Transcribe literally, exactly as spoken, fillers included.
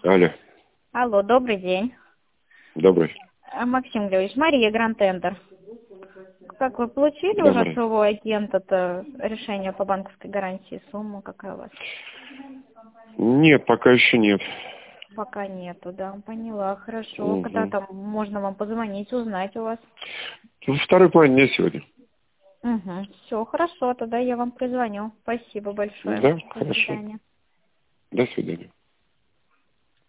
Алло. Алло, добрый день. Добрый. А, Максим Григорьевич, Мария Гранд-Тендер. Как вы получили Да, уже от Мария. своего агента решение по банковской гарантии? Сумма какая у вас? Нет, пока еще нет. Пока нету, да, поняла, хорошо. Угу. Когда там можно вам позвонить, узнать у вас? Ну, второй половине дня сегодня. Угу. Все, хорошо, тогда я вам позвоню. Спасибо большое. Да, До хорошо. свидания. До свидания.